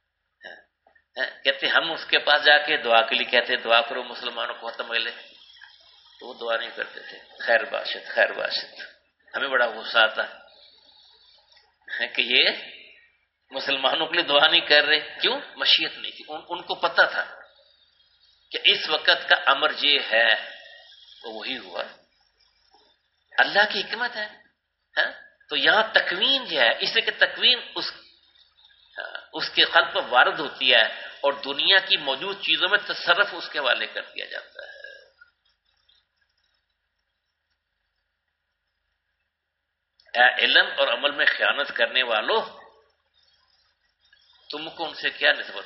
کہتے ہم اس کے پاس جا کے دعا کے لیے کہتے دعا کرو مسلمانوں کو ختم کر لے، تو وہ دعا نہیں کرتے تھے، خیر باشد خیر باشد۔ ہمیں بڑا غصہ آتا کہ یہ مسلمانوں کے لیے دعا نہیں کر رہے، کیوں؟ مشیت نہیں تھی، ان کو پتہ تھا کہ اس وقت کا امر یہ ہے، تو وہی ہوا، اللہ کی حکمت ہے۔ تو یہاں تکوین جو ہے، اس لیے کہ تکوین اس کے قلب پر وارد ہوتی ہے اور دنیا کی موجود چیزوں میں تصرف اس کے حوالے کر دیا جاتا ہے۔ اے علم اور عمل میں خیانت کرنے والوں، تم کو ان سے کیا نسبت؟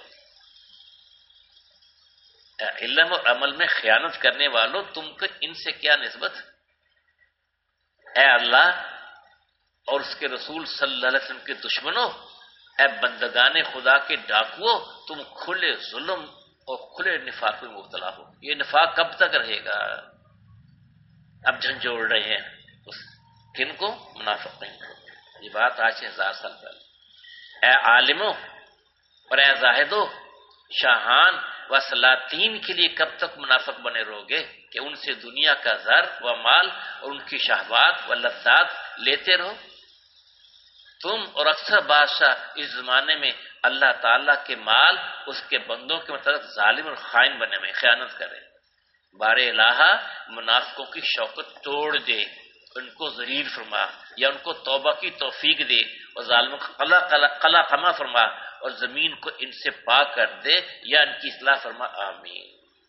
اے علم اور عمل میں خیانت کرنے والوں، تم کو ان سے کیا نسبت؟ اے اللہ اور اس کے رسول صلی اللہ علیہ وسلم کے دشمنوں، اے بندگان خدا کے ڈاکوؤں، تم کھلے ظلم اور کھلے نفاق میں مبتلا ہو۔ یہ نفاق کب تک رہے گا؟ اب جھنجھوڑ رہے ہیں اس کن کو؟ منافقین کو۔ یہ بات آج سے 1000 سال پہلے۔ اے عالموں اور اے زاہدوں، شاہان و سلاطین کے لیے کب تک منافق بنے رہو گے کہ ان سے دنیا کا زر و مال اور ان کی شہوات و لذات لیتے رہو؟ تم اور اکثر بادشاہ اس زمانے میں اللہ تعالیٰ کے مال اس کے بندوں کے متعلق ظالم اور خائن بنے ہوئے، خیانت کریں۔ بار الہ منافقوں کی شوکت توڑ دے، ان کو ذلیل فرما، یا ان کو توبہ کی توفیق دے، اور ظالموں کو قلع قمع فرما، اور زمین کو ان سے پاک کر دے، یا ان کی اصلاح فرما، آمین۔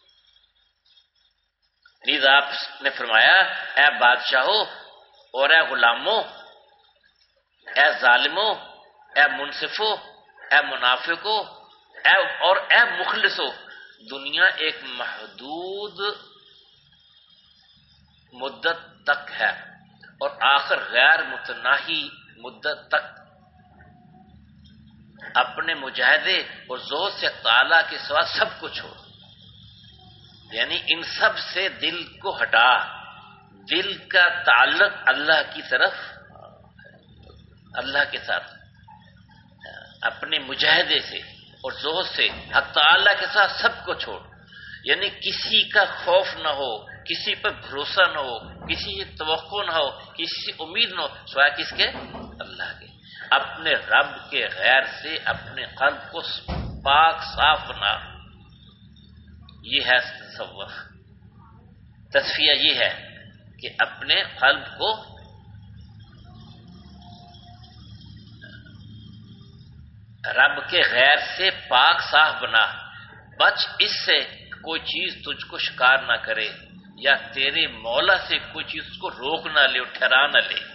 نیز آپ نے فرمایا، اے بادشاہوں اور اے غلاموں، اے ظالموں، اے منصفوں، اے منافقوں، اور اے مخلصوں، دنیا ایک محدود مدت تک ہے اور آخر غیر متناہی مدت تک۔ اپنے مجاہدے اور زہد سے تعالیٰ کے سوا سب کو چھوڑ، یعنی ان سب سے دل کو ہٹا، دل کا تعلق اللہ کی طرف، اللہ کے ساتھ، اپنے مجاہدے سے اور زہد سے حق تعالیٰ کے ساتھ سب کو چھوڑ، یعنی کسی کا خوف نہ ہو، کسی پر بھروسہ نہ ہو، کسی سے توقع نہ ہو، کسی سے امید نہ ہو سوائے کس کے؟ اللہ کے۔ اپنے رب کے غیر سے اپنے قلب کو پاک صاف بنا، یہ ہے تصوف۔ تصفیہ یہ ہے کہ اپنے قلب کو رب کے غیر سے پاک صاف بنا، بچ اس سے کوئی چیز تجھ کو شکار نہ کرے، یا تیرے مولا سے کوئی چیز اس کو روک نہ لے اور ٹھہرا نہ لے۔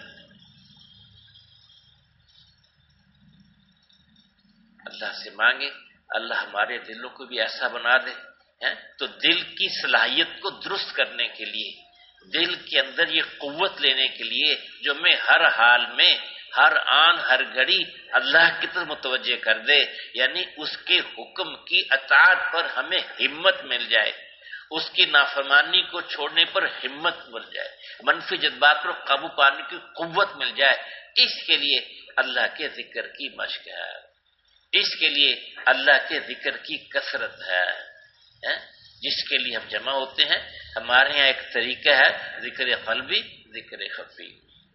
اللہ سے مانگے اللہ ہمارے دلوں کو بھی ایسا بنا دے، تو دل کی صلاحیت کو درست کرنے کے لیے، دل کے اندر یہ قوت لینے کے لیے جو میں ہر حال میں، ہر آن ہر گھڑی اللہ کی طرف متوجہ کر دے، یعنی اس کے حکم کی اطاعت پر ہمیں ہمت مل جائے، اس کی نافرمانی کو چھوڑنے پر ہمت مل جائے، منفی جذبات پر قابو پانے کی قوت مل جائے۔ اس کے لیے اللہ کے ذکر کی مشق ہے، اس کے لیے اللہ کے ذکر کی کثرت ہے، جس کے لیے ہم جمع ہوتے ہیں۔ ہمارے یہاں ایک طریقہ ہے ذکر قلبی، ذکر خفی،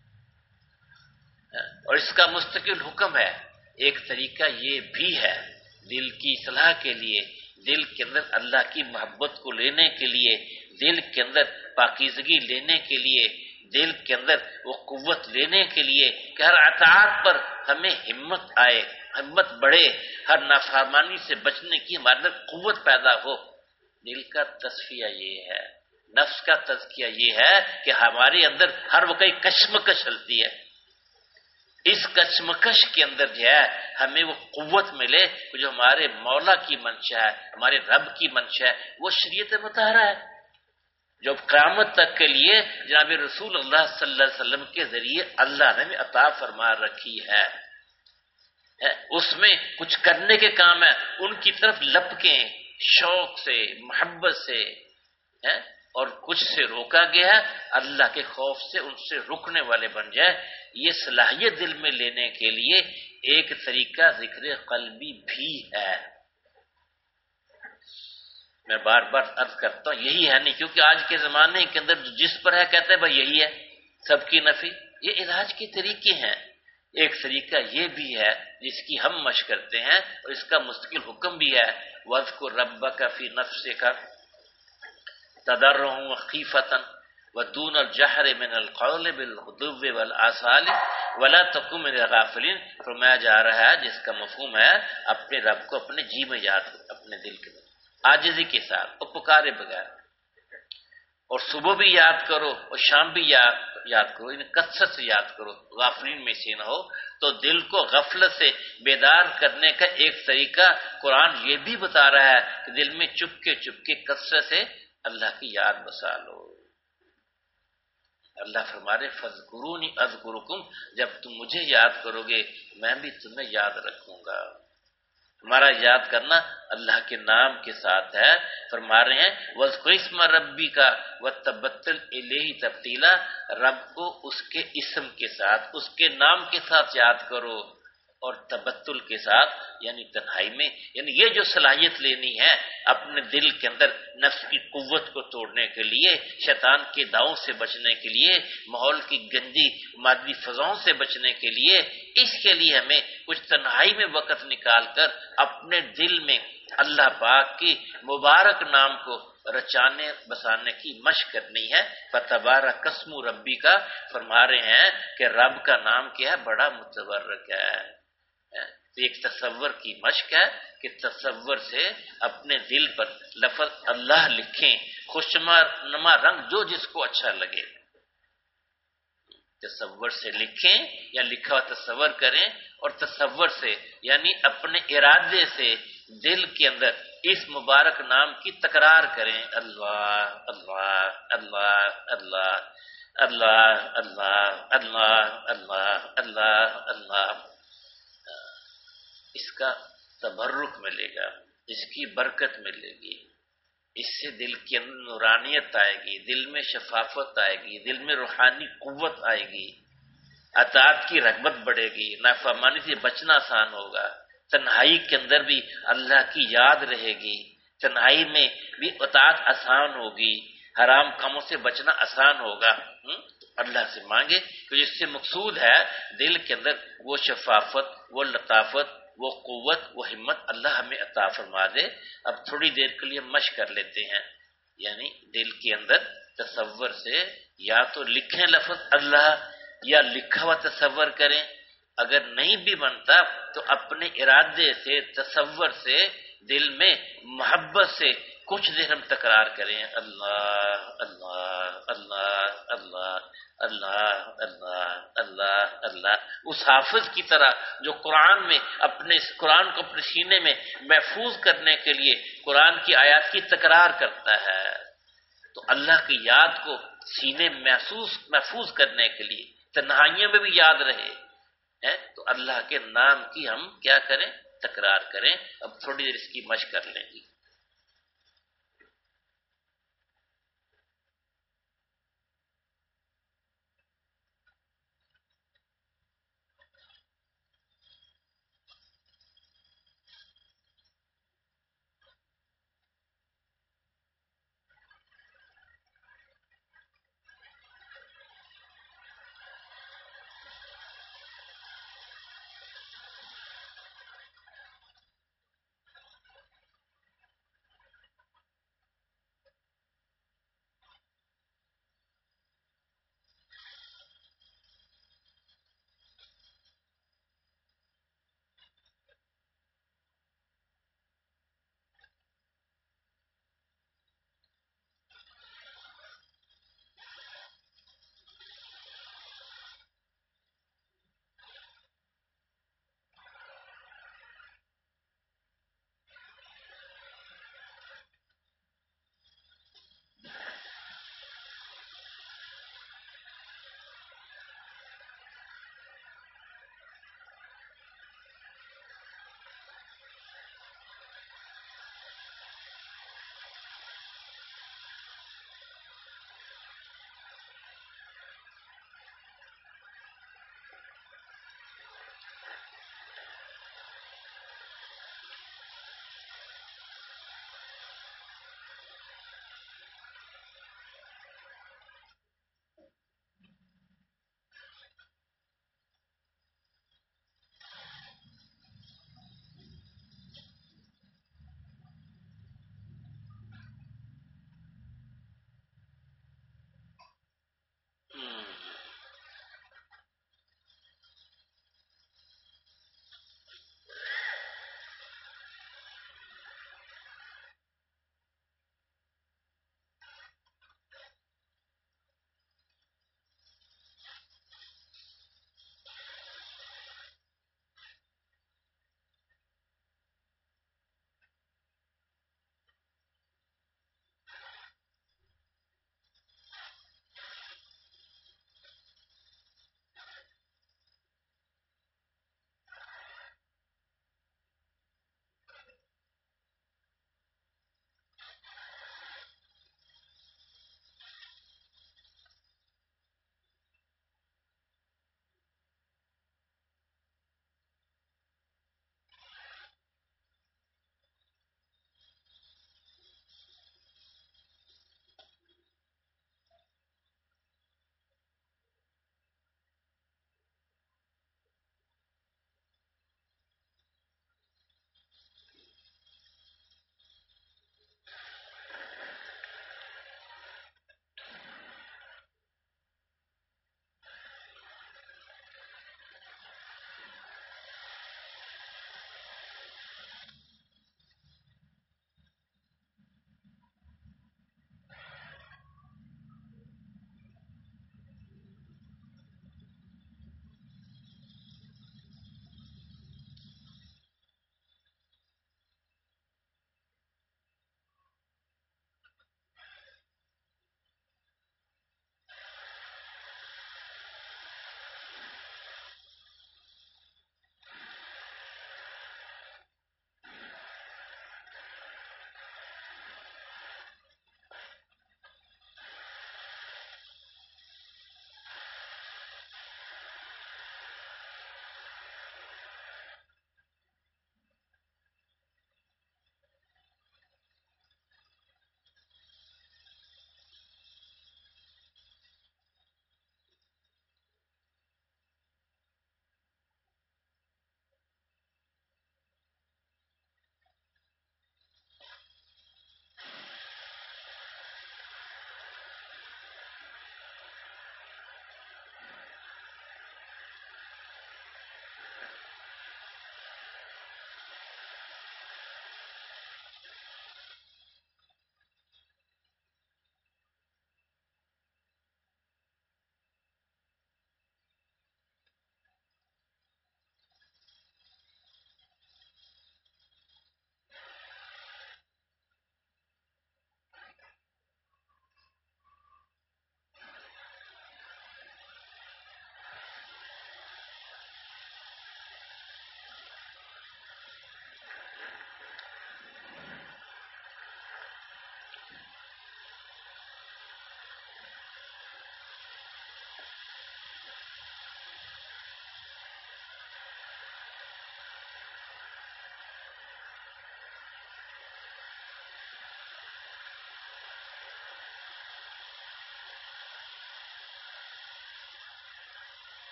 اور اس کا مستقل حکم ہے۔ ایک طریقہ یہ بھی ہے دل کی اصلاح کے لیے، دل کے اندر اللہ کی محبت کو لینے کے لیے، دل کے اندر پاکیزگی لینے کے لیے، دل کے اندر وہ قوت لینے کے لیے کہ ہر اطاعت پر ہمیں ہمت آئے، ہمت بڑھے، ہر نافرمانی سے بچنے کی ہمارے اندر قوت پیدا ہو۔ دل کا تصفیہ یہ ہے، نفس کا تزکیہ یہ ہے کہ ہمارے اندر ہر وقت ایک کشمکش چلتی ہے، اس کشمکش کے اندر جو ہے ہمیں وہ قوت ملے جو ہمارے مولا کی منشا ہے، ہمارے رب کی منشا ہے، وہ شریعت مطہرہ ہے جو قیامت تک کے لیے جناب رسول اللہ صلی اللہ علیہ وسلم کے ذریعے اللہ نے عطا فرما رکھی ہے۔ اس میں کچھ کرنے کے کام ہے، ان کی طرف لپکیں شوق سے، محبت سے، اور کچھ سے روکا گیا ہے اللہ کے خوف سے ان سے رکنے والے بن جائے۔ یہ صلاحیت دل میں لینے کے لیے ایک طریقہ ذکر قلبی بھی ہے۔ میں بار بار عرض کرتا ہوں یہی ہے نہیں، کیونکہ آج کے زمانے کے اندر جس پر ہے کہتے ہیں بھائی یہی ہے، سب کی نفی۔ یہ علاج کے طریقے ہیں، ایک طریقہ یہ بھی ہے جس کی ہم مشق کرتے ہیں اور اس کا مستقل حکم بھی ہے، وَاذْكُرْ رَبَّكَ فِي نَفْسِكَ تَضَرُّعًا وَخِيفَةً ودون الجہر من القول بالغدو والآصال ولا تکن من الغافلین، فرمایا جا رہا ہے جس کا مفہوم ہے اپنے رب کو اپنے جی میں یاد کرو، اپنے دل کے اندر عاجزی کے ساتھ اور پکارے بغیر، اور صبح بھی یاد کرو اور شام بھی یاد کرو، انہیں کثرت سے یاد کرو، غافلین میں سے نہ ہو۔ تو دل کو غفلت سے بیدار کرنے کا ایک طریقہ قرآن یہ بھی بتا رہا ہے کہ دل میں چپکے چپکے کثرت سے اللہ کی یاد بسا لو۔ اللہ فرما رہے فاذکرونی اذکرکم، جب تم مجھے یاد کرو گے میں بھی تمہیں یاد رکھوں گا۔ ہمارا یاد کرنا اللہ کے نام کے ساتھ ہے۔ فرما رہے ہیں وَاذْكُرِ اسْمَ رَبِّكَ وَتَبَتَّلْ إِلَيْهِ تَبْتِيلًا، رب کو اس کے اسم کے ساتھ، اس کے نام کے ساتھ یاد کرو، اور تبتل کے ساتھ یعنی تنہائی میں، یعنی یہ جو صلاحیت لینی ہے اپنے دل کے اندر نفس کی قوت کو توڑنے کے لیے، شیطان کے داؤں سے بچنے کے لیے، ماحول کی گندی مادی فضاؤں سے بچنے کے لیے، اس کے لیے ہمیں کچھ تنہائی میں وقت نکال کر اپنے دل میں اللہ پاک کی مبارک نام کو رچانے بسانے کی مشق کرنی ہے۔ فتبارک اسم ربی کا، فرما رہے ہیں کہ رب کا نام کیا ہے، بڑا متبرک ہے۔ تو ایک تصور کی مشق ہے کہ تصور سے اپنے دل پر لفظ اللہ لکھیں، خوشنما رنگ جو جس کو اچھا لگے تصور سے لکھیں یا لکھا ہوا تصور کریں، اور تصور سے یعنی اپنے ارادے سے دل کے اندر اس مبارک نام کی تکرار کریں، اللہ اللہ اللہ اللہ اللہ اللہ اللہ اللہ اللہ اللہ۔ اس کا تبرک ملے گا، اس کی برکت ملے گی، اس سے دل کے اندر نورانیت آئے گی، دل میں شفافت آئے گی، دل میں روحانی قوت آئے گی، اطاعت کی رغبت بڑھے گی، نافرمانی سے بچنا آسان ہوگا، تنہائی کے اندر بھی اللہ کی یاد رہے گی، تنہائی میں بھی اطاعت آسان ہوگی، حرام کاموں سے بچنا آسان ہوگا۔ اللہ سے مانگے کہ جس سے مقصود ہے دل کے اندر وہ شفافت، وہ لطافت، وہ قوت، وہ ہمت اللہ ہمیں عطا فرما دے۔ اب تھوڑی دیر کے لیے مشق کر لیتے ہیں، یعنی دل کے اندر تصور سے یا تو لکھیں لفظ اللہ یا لکھا ہوا تصور کریں، اگر نہیں بھی بنتا تو اپنے ارادے سے تصور سے دل میں محبت سے کچھ دیر ہم تکرار کریں، اللہ اللہ اللہ اللہ اللہ اللہ اللہ اللہ، اس حافظ کی طرح جو قرآن میں اپنے قرآن کو اپنے سینے میں محفوظ کرنے کے لیے قرآن کی آیات کی تکرار کرتا ہے۔ تو اللہ کی یاد کو سینے میں محفوظ کرنے کے لیے تنہائیوں میں بھی یاد رہے تو اللہ کے نام کی ہم کیا کریں، تکرار کریں۔ اب تھوڑی دیر اس کی مشق کر لیں گی۔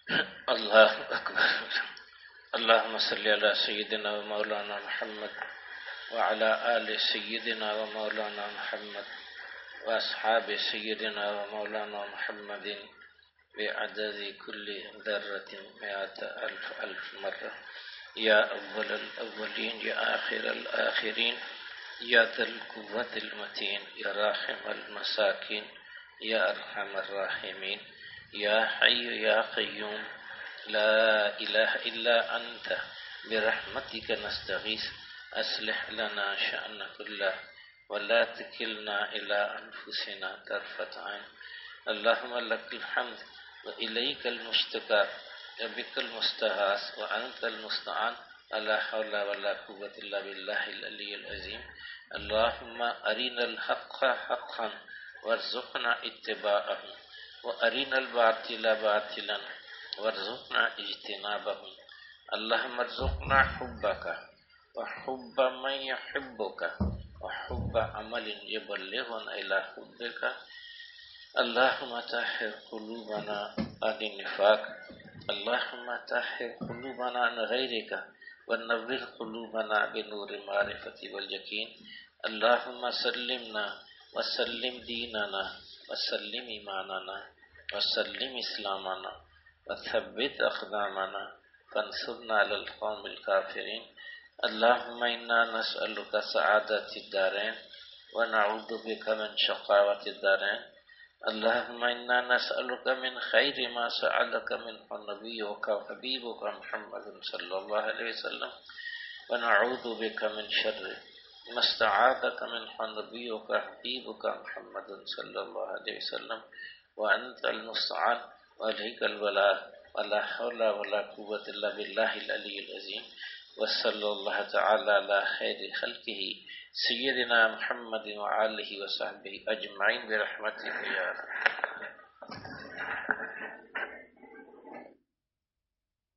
اللہ اکبر. اللهم صل على سيدنا ومولانا محمد وعلى آل سيدنا ومولانا محمد وأصحاب سيدنا ومولانا محمد بعدد كل ذرة 100,000 مرة. يا أول الأولين يا آخر الآخرين يا ذا القوة المتين يا راحم المساكين يا أرحم الراحمين يا حي يا قيوم لا إله إلا أنت برحمتك نستغيث أصلح لنا شأن كله ولا تكلنا إلى أنفسنا طرفة عين. اللهم لك الحمد وإليك المشتكى وبك المستغاث وأنت المستعان. لا حول ولا قوة إلا بالله العلي العظيم. اللهم أرنا الحق حقا وارزقنا اتباعه وأرنا الباطل باطلا وارزقنا اجتنابه. اللهم ارزقنا حبك وحب من يحبك وحب عمل يبلغنا إلى حبك. اللهم طهر قلوبنا عن النفاق. اللهم طهر قلوبنا عن غيرك ونور قلوبنا بنور المعرفة واليقين. اللهم سلمنا وسلم ديننا وسلم إيماننا وسلم إسلامنا وثبت أقدامنا فانصرنا على القوم الكافرين. اللهم إنا نسألك سعادة الدارين ونعوذ بك من شقاوة الدارين. اللهم إنا نسألك من خير ما سألك منه نبيك وحبيبك محمد صلى الله عليه وسلم ونعوذ بك من شر ما استعاذك منه نبيك وحبيبك محمد صلى الله عليه وسلم وأنت المستعان وعليك البلاغ ولا حول ولا قوة إلا بالله العلي العظيم. وصلى الله تعالى على خير خلقه سيدنا محمد وآله وصحبه أجمعين برحمتك يا رب.